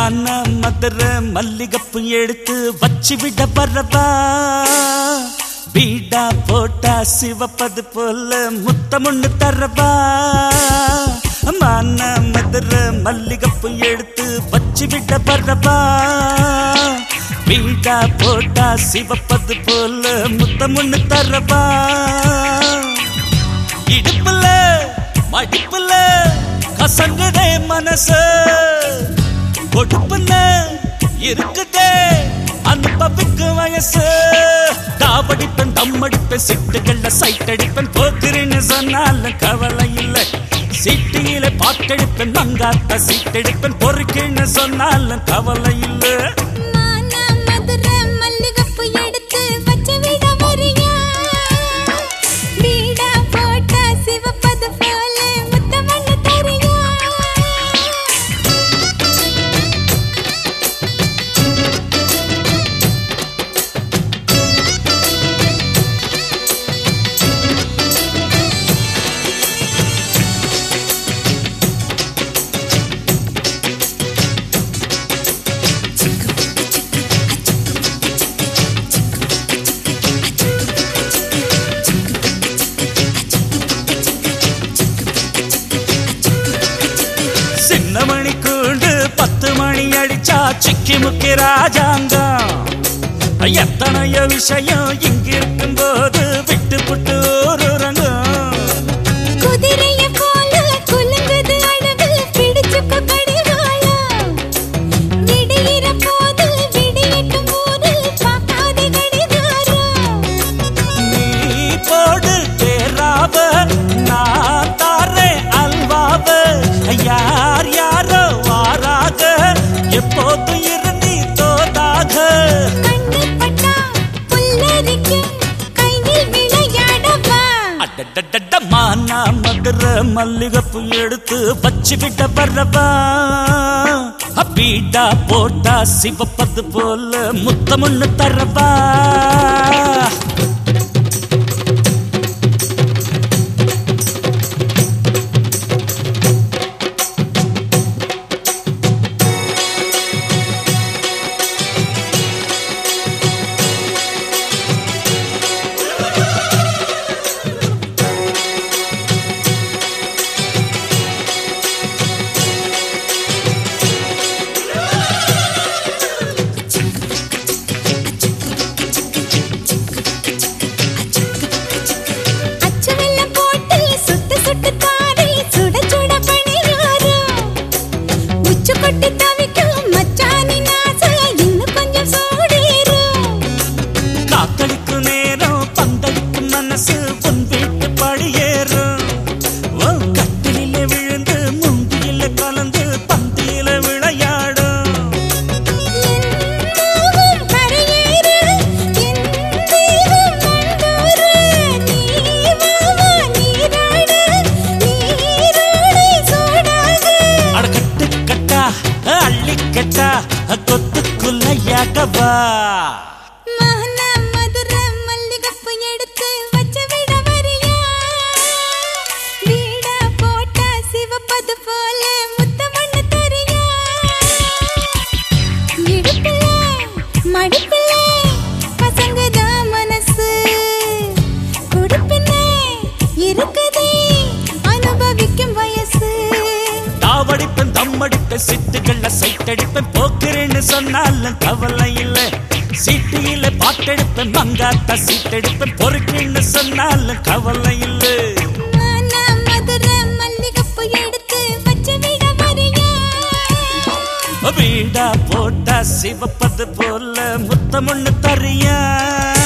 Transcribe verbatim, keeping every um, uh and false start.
மான மதுரை மல்லிகப்பு எடுத்து வச்சு விட வரவா பீடா போட்டா சிவப்பது போல முத்தமுன்னு தரவா மான மதுரை மல்லிகப்பு எடுத்து வச்சு விட வரவா பீடா போட்டா சிவப்பது போல முத்தமுன்னு தரவா இடுப்புல மடிப்புல கசங்குதே மனசு கொடுப்புல இருக்குதே அனுபவிக்கு வயசு தாவடிப்பேன் தம்மடிப்பேன் சிட்டுகள்ல சைட் அடிப்பேன் போக்குறேன்னு சொன்னாலும் கவலை இல்லை சீட்டியில பாட்டெடுப்பேன் மங்காத்த சீட்டெடுப்பேன் பொறுக்குன்னு சொன்னாலும் கவலை இல்லை மணி கூண்டு பத்து மணி அடிச்சா சிக்கி முக்கி ராஜாங்கம் எத்தனையோ விஷயம் இங்க இருக்கும் போது விட்டு புட்டு ஒரு ரங்கம் குதிரைய போல குலுங்குது அழகு பிடிச்சுக்க கடிவாளம் விடியிற போது விடியட்டும் போது பார்க்காதே கடிகாரம் நீ போடு தேராவ நான் தாரே அல்வாவ யார் யாரோ வாராக எப்போது இருந்தி தோதாக கண்ணுப்பட்டா புல்லரிக்கும் கையில் விளையாடவா அடடடட மானா மதுரை மல்லிகப்பு எடுத்து வச்சு விட வரவா பீடா போட்டா சிவப்பது போல முத்தமுன்னு தரவா கொத்துக்குள்ளையாகவா மகனா மதுரை மல்லிகப்பு எடுத்து வச்சு விட வரியா வீடா போட்டா சிவப்பது போல முத்தமண்ணு தரியா இடுப்புல மடிப்புல பசங்கதா மனசு கொடுப்பின இருக்குதே அனுபவிக்கும் வயசு தாவடிப்பேன் தம்மடிப்பேன் சிட்டுகள்ல சைட் அடிப்பேன் போக்குறேன்னு சொன்னாலும் கவலை இல்லை சீட்டியில பாட்டெடுப்பேன் மங்காத்த சீட்டெடுப்பேன் பொறுக்குன்னு சொன்னாலும் கவலை இல்லை மதுரை மல்லிகப்பு எடுத்து வச்சு விட வரியா வீடா போட்டா சிவப்பது போல முத்தமுன்னு தரியா